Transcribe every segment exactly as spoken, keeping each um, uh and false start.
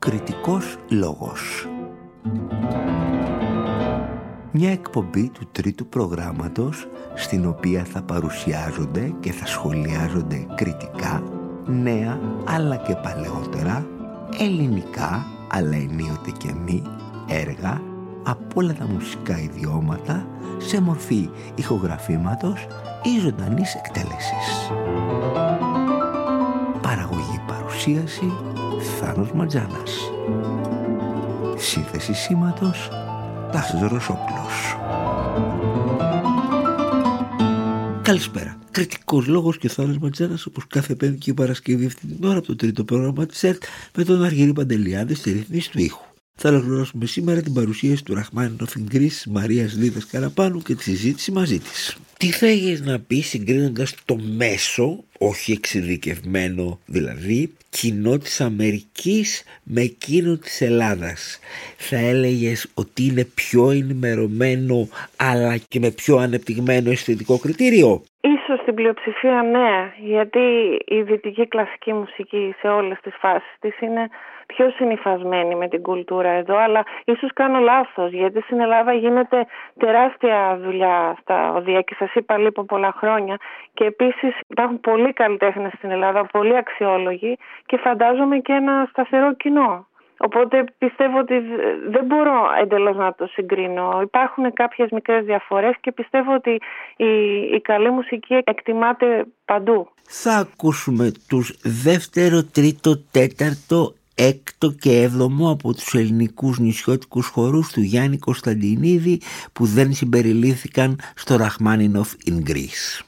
Κριτικός λόγος. Μια εκπομπή του τρίτου προγράμματος στην οποία θα παρουσιάζονται και θα σχολιάζονται κριτικά νέα αλλά και παλαιότερα, ελληνικά αλλά ενίοτε και μη έργα από όλα τα μουσικά ιδιώματα σε μορφή ηχογραφήματος ή ζωντανής εκτέλεσης. Παραγωγή παρουσίαση Θάνος Ματζάνας. Σύνθεση σήματος Τάσος Ρωσόπουλος. Καλησπέρα. Κριτικός λόγος και Θάνος Ματζάνας, όπως κάθε Πέμπτη Παρασκευή αυτή την ώρα από το τρίτο πρόγραμμα της ΕΡΤ με τον Αργύρη Παντελιάδη στη ρύθμιση του ήχου. Θα ολοκληρώσουμε σήμερα την παρουσίαση του Ραχμάνινοφ in Greece Μαρίας Λίδας Καραπάνου και τη συζήτηση μαζί της. Τι θα έχεις να πεις συγκρίνοντας το μέσο, όχι εξειδικευμένο δηλαδή, κοινό της Αμερικής με εκείνο της Ελλάδας? Θα έλεγες ότι είναι πιο ενημερωμένο αλλά και με πιο ανεπτυγμένο αισθητικό κριτήριο? Ίσως στην πλειοψηφία ναι, γιατί η δυτική κλασική μουσική σε όλες τις φάσεις της είναι πιο συνυφασμένη με την κουλτούρα εδώ, αλλά ίσως κάνω λάθος, γιατί στην Ελλάδα γίνεται τεράστια δουλειά στα οδεία και σας είπα λίγο πολλά χρόνια και επίσης υπάρχουν πολλοί καλλιτέχνες στην Ελλάδα, πολύ αξιόλογοι και φαντάζομαι και ένα σταθερό κοινό. Οπότε πιστεύω ότι δεν μπορώ εντελώς να το συγκρίνω. Υπάρχουν κάποιες μικρές διαφορές και πιστεύω ότι η, η καλή μουσική εκτιμάται παντού. Θα ακούσουμε τους δεύτερο, τρίτο, τέταρτο, έκτο και έβδομο από τους ελληνικούς νησιώτικους χορούς του Γιάννη Κωνσταντινίδη που δεν συμπεριλήφθηκαν στο Ραχμάνινοφ in Greece.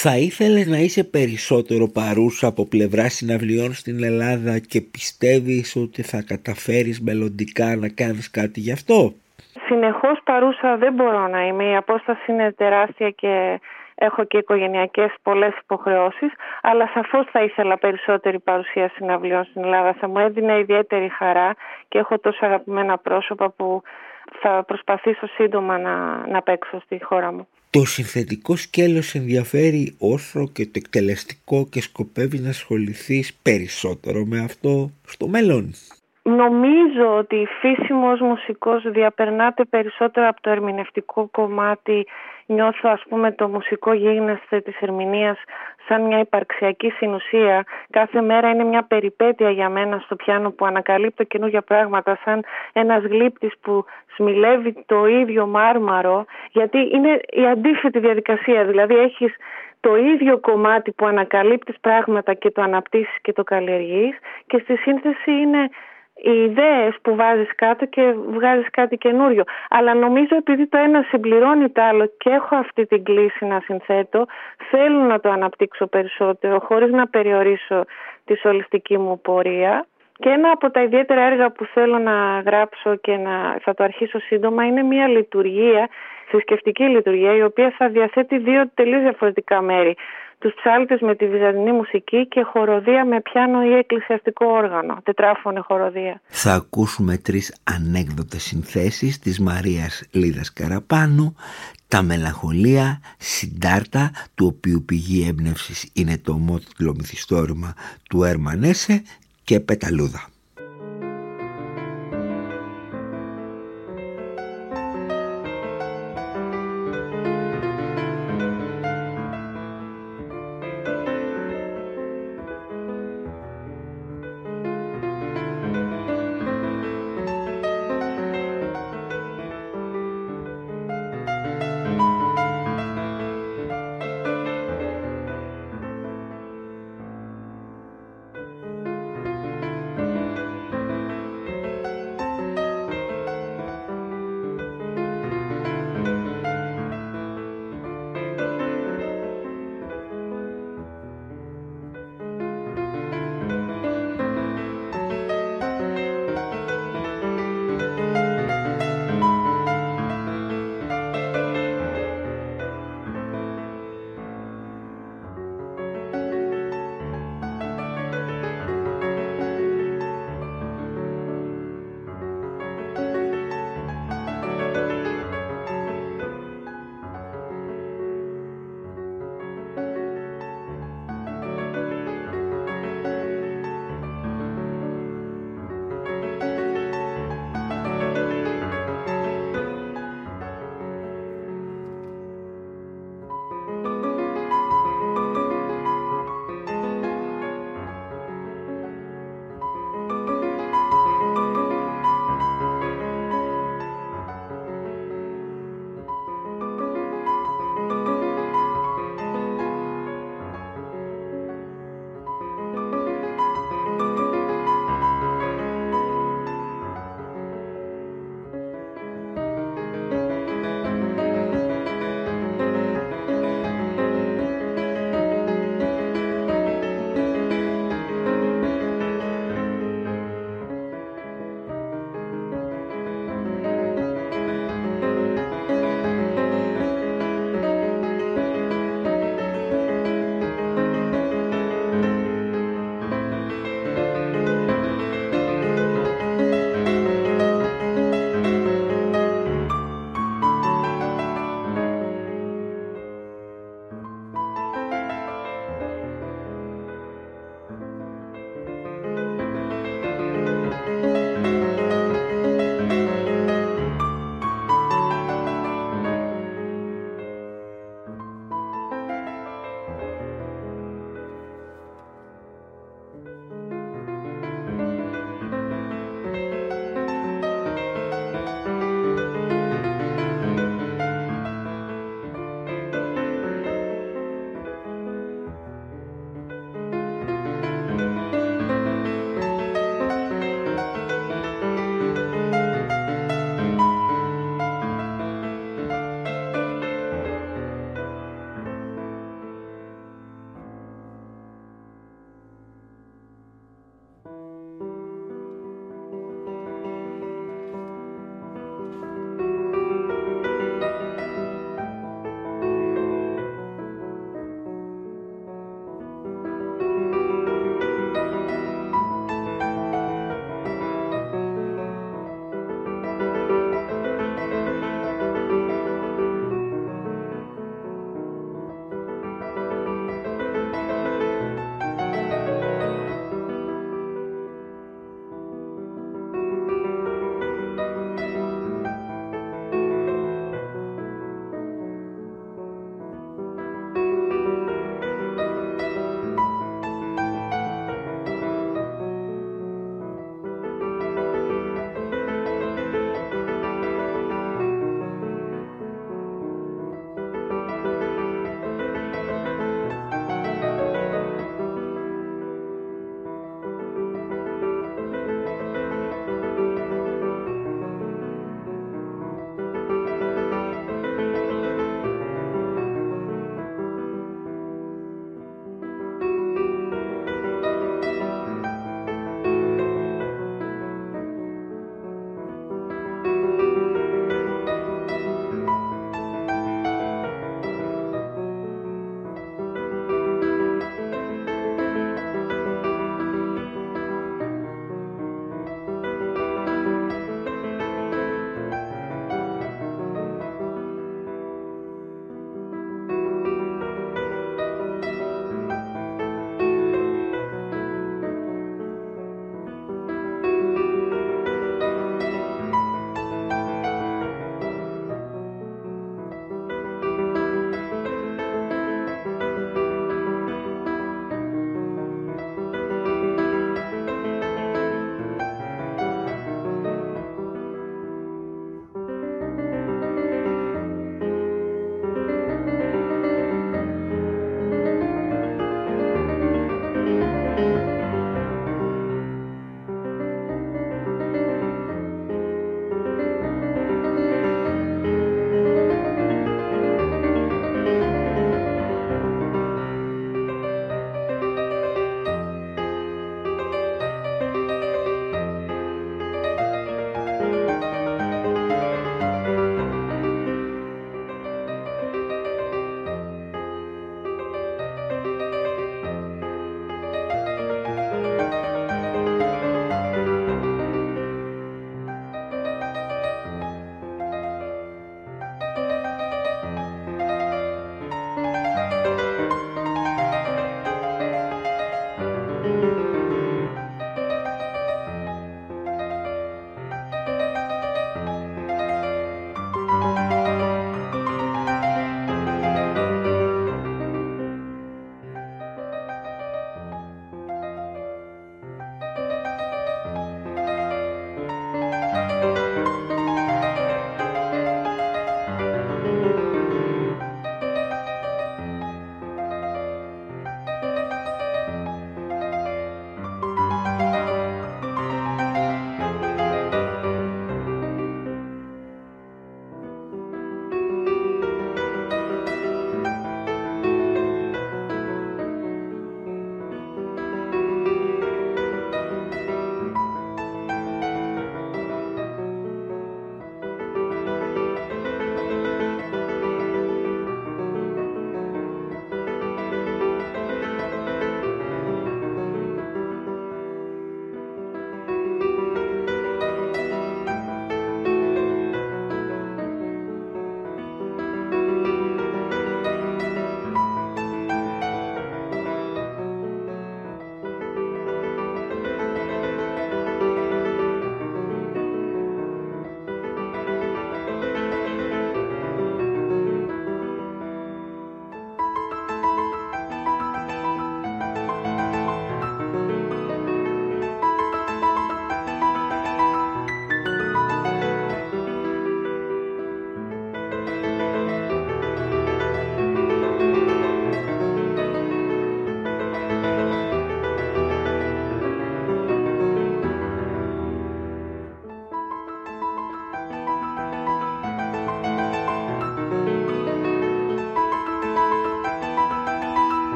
Θα ήθελες να είσαι περισσότερο παρούσα από πλευρά συναυλιών στην Ελλάδα και πιστεύεις ότι θα καταφέρεις μελλοντικά να κάνεις κάτι γι' αυτό? Συνεχώς παρούσα δεν μπορώ να είμαι. Η απόσταση είναι τεράστια και έχω και οικογενειακές πολλές υποχρεώσεις, αλλά σαφώς θα ήθελα περισσότερη παρουσία συναυλιών στην Ελλάδα. Θα μου έδινε ιδιαίτερη χαρά και έχω τόσο αγαπημένα πρόσωπα που θα προσπαθήσω σύντομα να, να παίξω στη χώρα μου. Το συνθετικό σκέλος ενδιαφέρει όσο και το εκτελεστικό και σκοπεύεις να ασχοληθείς περισσότερο με αυτό στο μέλλον? Νομίζω ότι η φύση μου ως μουσικός διαπερνάται περισσότερο από το ερμηνευτικό κομμάτι. Νιώθω ας πούμε το μουσικό γίγνεσθε της ερμηνείας σαν μια υπαρξιακή συνουσία. Κάθε μέρα είναι μια περιπέτεια για μένα στο πιάνο που ανακαλύπτω καινούργια πράγματα, σαν ένας γλύπτης που σμιλεύει το ίδιο μάρμαρο, γιατί είναι η αντίθετη διαδικασία. Δηλαδή έχεις το ίδιο κομμάτι που ανακαλύπτεις πράγματα και το αναπτύσσεις και το καλλιεργείς, και στη σύνθεση είναι οι ιδέες που βάζεις κάτω και βγάζεις κάτι καινούριο. Αλλά νομίζω επειδή το ένα συμπληρώνει το άλλο και έχω αυτή την κλίση να συνθέτω, θέλω να το αναπτύξω περισσότερο χωρίς να περιορίσω τη σολιστική μου πορεία. Και ένα από τα ιδιαίτερα έργα που θέλω να γράψω και να, θα το αρχίσω σύντομα, είναι μια λειτουργία, θρησκευτική λειτουργία, η οποία θα διαθέτει δύο τελείως διαφορετικά μέρη. Τους ψάλτες με τη βυζαντινή μουσική και χοροδία με πιάνο ή εκκλησιαστικό όργανο, τετράφωνη χοροδία. Θα ακούσουμε τρεις ανέκδοτες συνθέσεις της Μαρίας Λίδας Καραπάνου, τα Μελαγχολία, Συντάρτα, του οποίου πηγή έμπνευσης είναι το ομότιτλο μυθιστόρημα του Έρμαν Έσσε, και Πεταλούδα.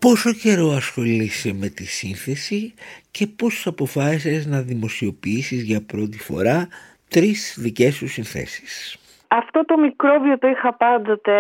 Πόσο καιρό ασχολείσαι με τη σύνθεση και πώς αποφάσισες να δημοσιοποιήσεις για πρώτη φορά τρεις δικές σου συνθέσεις? Αυτό το μικρόβιο το είχα πάντοτε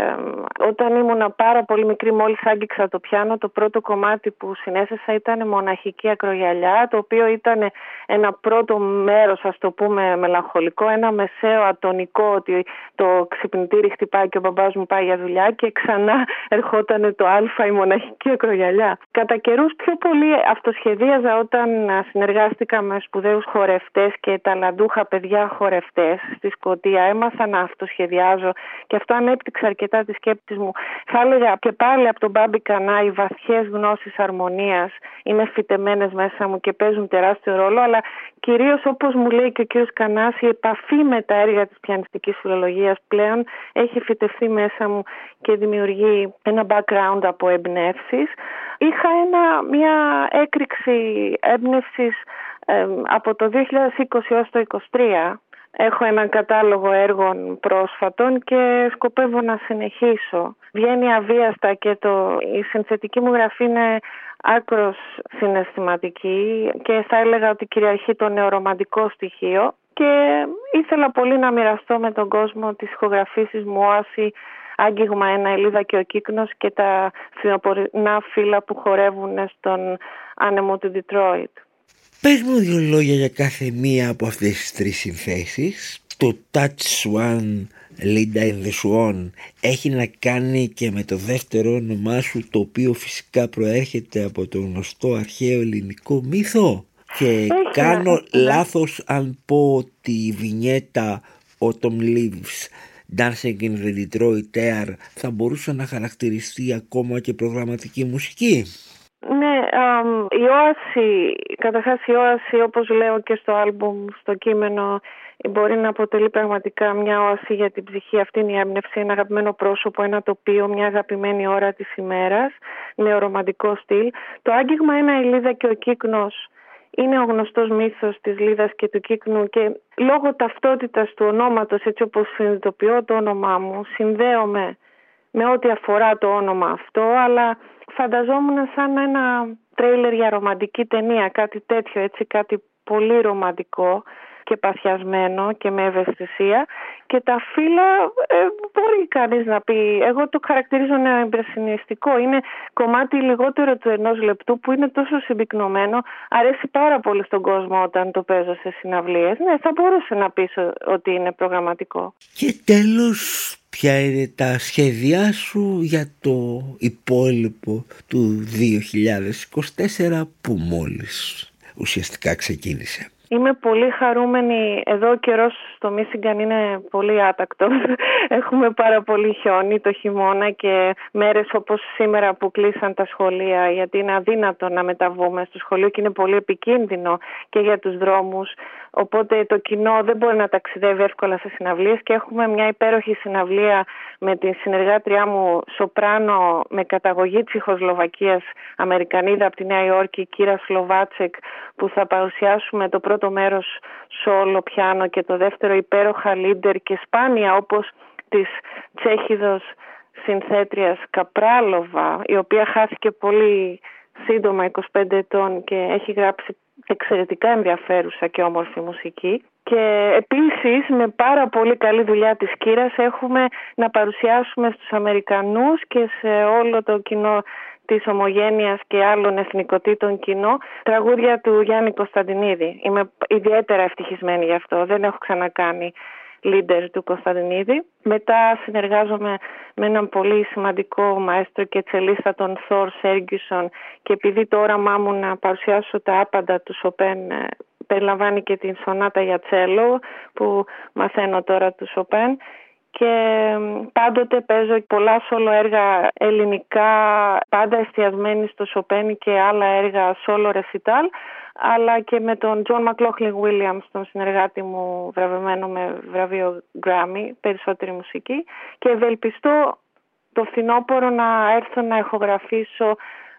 όταν ήμουν πάρα πολύ μικρή. Μόλις άγγιξα το πιάνο, το πρώτο κομμάτι που συνέστησα ήταν Μοναχική Ακρογιαλιά, το οποίο ήταν ένα πρώτο μέρος, ας το πούμε, μελαγχολικό, ένα μεσαίο ατονικό, ότι το ξυπνητήρι χτυπάει και ο μπαμπάς μου πάει για δουλειά, και ξανά ερχόταν το Α, η Μοναχική Ακρογιαλιά. Κατά καιρούς πιο πολύ αυτοσχεδίαζα όταν συνεργάστηκα με σπουδαίους χορευτές και ταλαντούχα παιδιά χορευτές στη Σκωτία. Έμαθα να αυτοσχεδιάζω και αυτό ανέπτυξε αρκετά τη σκέψη μου. Θα έλεγα και πάλι από τον Μπάμπη Κανά, οι βαθιές γνώσεις αρμονίας είναι φυτεμένες μέσα μου και παίζουν τεράστιο ρόλο, αλλά κυρίως, όπως μου λέει και ο κύριος Κανάς, η επαφή με τα έργα της πιανιστικής φιλολογίας πλέον έχει φυτευθεί μέσα μου και δημιουργεί ένα background από εμπνεύσεις. Είχα ένα, μια έκρηξη έμπνευσης ε, από το δύο χιλιάδες είκοσι έως το είκοσι τρία. Έχω έναν κατάλογο έργων πρόσφατων και σκοπεύω να συνεχίσω. Βγαίνει αβίαστα και το, η συνθετική μου γραφή είναι άκρως συναισθηματική και θα έλεγα ότι κυριαρχεί το νεορομαντικό στοιχείο, και ήθελα πολύ να μοιραστώ με τον κόσμο τις ηχογραφήσεις μου Όαση, Άγγιγμα ένα, Ελίδα και ο Κύκνος και τα φθινοπορεινά φύλλα που χορεύουν στον άνεμο του Ντιτρόιτ. Πες μου δύο λόγια για κάθε μία από αυτές τις τρεις συνθέσεις. Το Touch One, Linda in the Swan, έχει να κάνει και με το δεύτερο όνομά σου, το οποίο φυσικά προέρχεται από το γνωστό αρχαίο ελληνικό μύθο? Και έχει κάνω να... λάθος αν πω ότι η βινιέτα Autumn Leaves, Dancing in the Detroit Air θα μπορούσε να χαρακτηριστεί ακόμα και προγραμματική μουσική? Ναι, um, η Όαση, καταρχάς η Όαση, όπως λέω και στο άλμπουμ, στο κείμενο, μπορεί να αποτελεί πραγματικά μια όαση για την ψυχή. Αυτή είναι η έμπνευση, ένα αγαπημένο πρόσωπο, ένα τοπίο, μια αγαπημένη ώρα της ημέρας, νεορομαντικό στυλ. Το Άγγιγμα ένα, η Λίδα και ο Κύκνος, είναι ο γνωστός μύθος της Λίδας και του Κύκνου, και λόγω ταυτότητας του ονόματος, έτσι όπως συνειδητοποιώ το όνομά μου, συνδέομαι με ό,τι αφορά το όνομα αυτό, αλλά φανταζόμουν σαν ένα τρέιλερ για ρομαντική ταινία, κάτι τέτοιο, έτσι, κάτι πολύ ρομαντικό και παθιασμένο και με ευαισθησία. Και τα φύλλα, ε, μπορεί κανείς να πει, εγώ το χαρακτηρίζω ένα εμπρεσινιστικό, είναι κομμάτι λιγότερο του ενός λεπτού που είναι τόσο συμπυκνωμένο, αρέσει πάρα πολύ στον κόσμο όταν το παίζω σε συναυλίες. Ναι, θα μπορούσε να πεις ότι είναι προγραμματικό. Και τέλος, ποια είναι τα σχέδιά σου για το υπόλοιπο του δύο χιλιάδες είκοσι τέσσερα που μόλις ουσιαστικά ξεκίνησε? Είμαι πολύ χαρούμενη. Εδώ ο καιρός στο Μίσιγκαν είναι πολύ άτακτος. Έχουμε πάρα πολύ χιόνι το χειμώνα και μέρες όπως σήμερα που κλείσαν τα σχολεία, γιατί είναι αδύνατο να μεταβούμε στο σχολείο και είναι πολύ επικίνδυνο και για τους δρόμους. Οπότε το κοινό δεν μπορεί να ταξιδεύει εύκολα σε συναυλίες, και έχουμε μια υπέροχη συναυλία με τη συνεργάτριά μου σοπράνο με καταγωγή Τσεχοσλοβακίας, Αμερικανίδα από τη Νέα Υόρκη, Κύρα Σλοβάτσεκ, που θα παρουσιάσουμε το πρώτο μέρος σόλο πιάνο και το δεύτερο υπέροχα λίντερ και σπάνια όπως της Τσέχιδος συνθέτριας Καπράλοβα, η οποία χάθηκε πολύ σύντομα, είκοσι πέντε ετών, και έχει γράψει εξαιρετικά ενδιαφέρουσα και όμορφη μουσική. Και επίσης με πάρα πολύ καλή δουλειά της Κύρας έχουμε να παρουσιάσουμε στους Αμερικανούς και σε όλο το κοινό της Ομογένειας και άλλων εθνικοτήτων κοινό τραγούδια του Γιάννη Κωνσταντινίδη. Είμαι ιδιαίτερα ευτυχισμένη γι' αυτό. Δεν έχω ξανακάνει leader του Κωνσταντινίδη. Μετά συνεργάζομαι με έναν πολύ σημαντικό μαέστρο και τσελίστα, τον Θόρ Σέργκισον, και επειδή το όραμά μου να παρουσιάσω τα άπαντα του Σοπέν περιλαμβάνει και την σονάτα για τσέλο που μαθαίνω τώρα του Σοπέν, και πάντοτε παίζω πολλά σόλο έργα ελληνικά, πάντα εστιασμένη στο Σοπέν και άλλα έργα σόλο ρεσιτάλ, αλλά και με τον Τζον Μακλόχλιν Βίλιαμς, τον συνεργάτη μου βραβευμένο με βραβείο Grammy, περισσότερη μουσική, και ευελπιστώ το φθινόπωρο να έρθω να ηχογραφήσω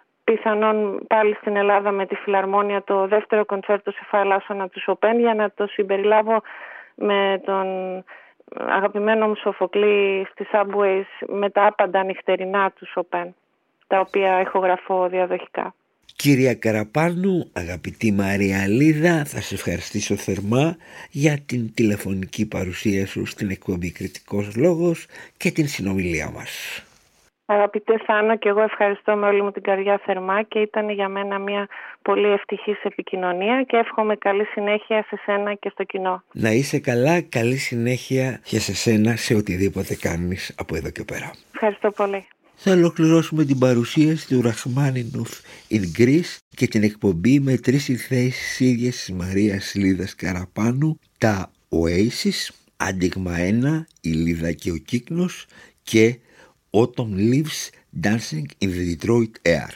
πιθανόν πάλι στην Ελλάδα με τη Φιλαρμόνια το δεύτερο κοντσέρτο σε φα ελάσσονα του Σοπέν, για να το συμπεριλάβω με τον αγαπημένο μου Σοφοκλή στις Subways με τα άπαντα νυχτερινά του Σοπέν. τα οποία ηχογραφώ διαδοχικά. Κυρία Καραπάνου, αγαπητή Μαρία Λίδα, θα σε ευχαριστήσω θερμά για την τηλεφωνική παρουσία σου στην εκπομπή Κριτικός Λόγος και την συνομιλία μας. Αγαπητέ Θάνο, και εγώ ευχαριστώ με όλη μου την καρδιά θερμά και ήταν για μένα μια πολύ ευτυχής επικοινωνία και εύχομαι καλή συνέχεια σε σένα και στο κοινό. Να είσαι καλά, καλή συνέχεια και σε σένα σε οτιδήποτε κάνεις από εδώ και πέρα. Ευχαριστώ πολύ. Θα ολοκληρώσουμε την παρουσίαση του Ραχμάνινοφ in Greece και την εκπομπή με τρεις συνθέσεις ίδιας της Μαρίας Λίδας Καραπάνου, τα Oasis, Άντιγμα ένα, η Λίδα και ο Κύκνος και Autumn Leaves Dancing in the Detroit Air.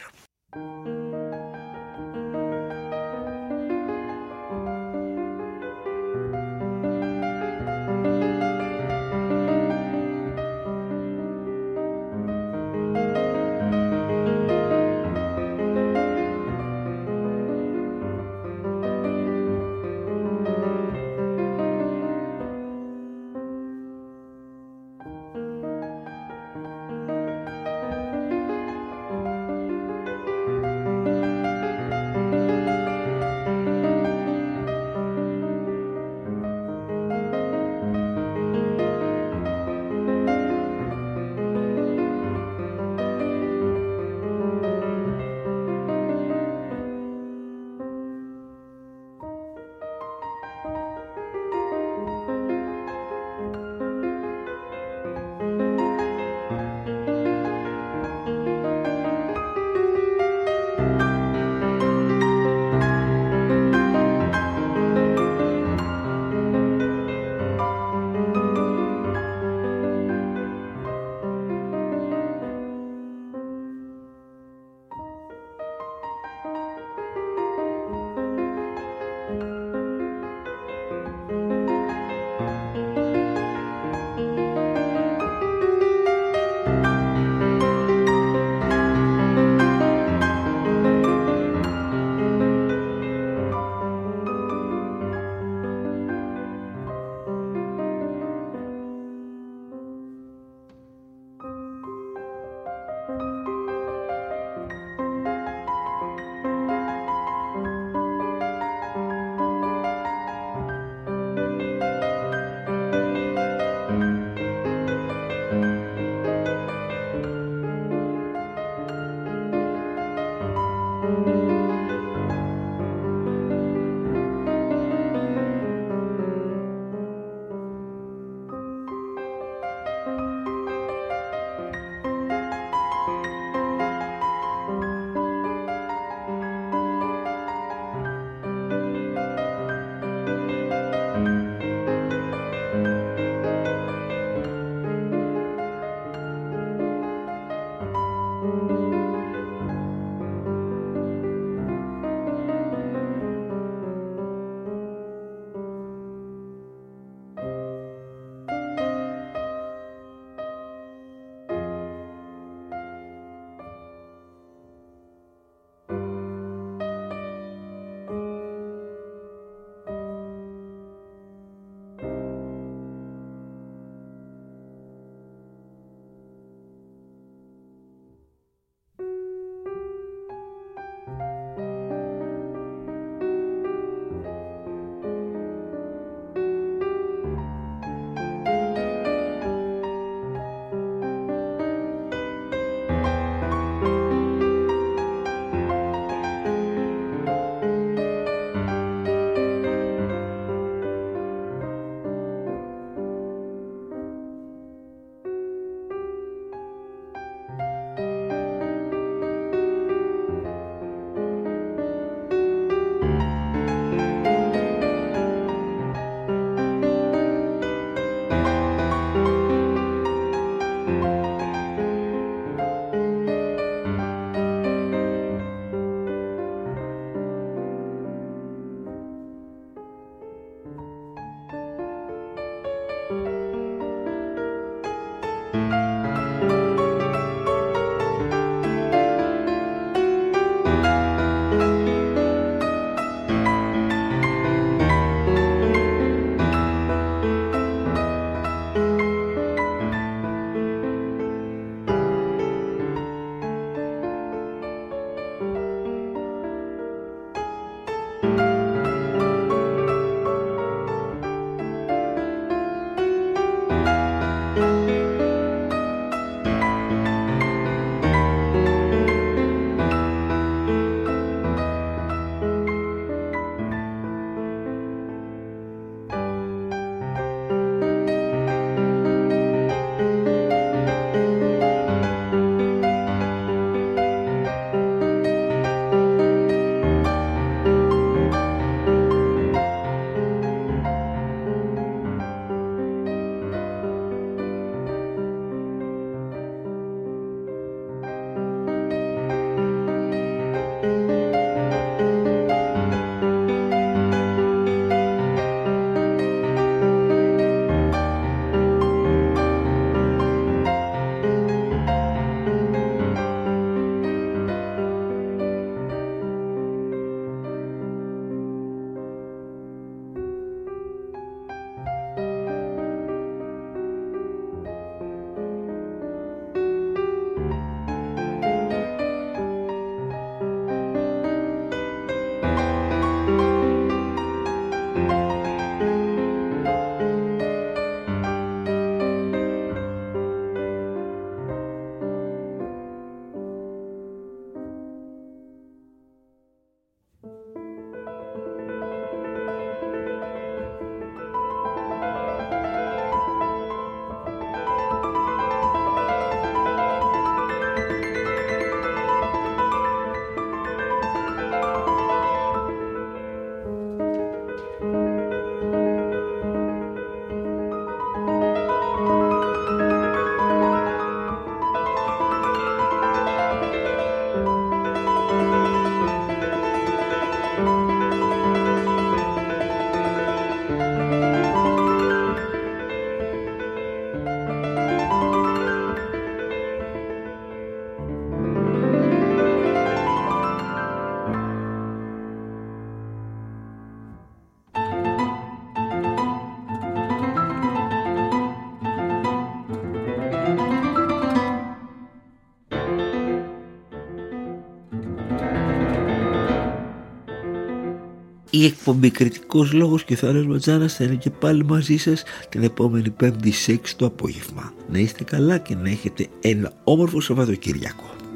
Η εκπομπή Κριτικός Λόγος και ο Θάνος Ματζάνας θα είναι και πάλι μαζί σας την επόμενη Πέμπτη σε έξι το απόγευμα. Να είστε καλά και να έχετε ένα όμορφο Σαββατοκύριακο.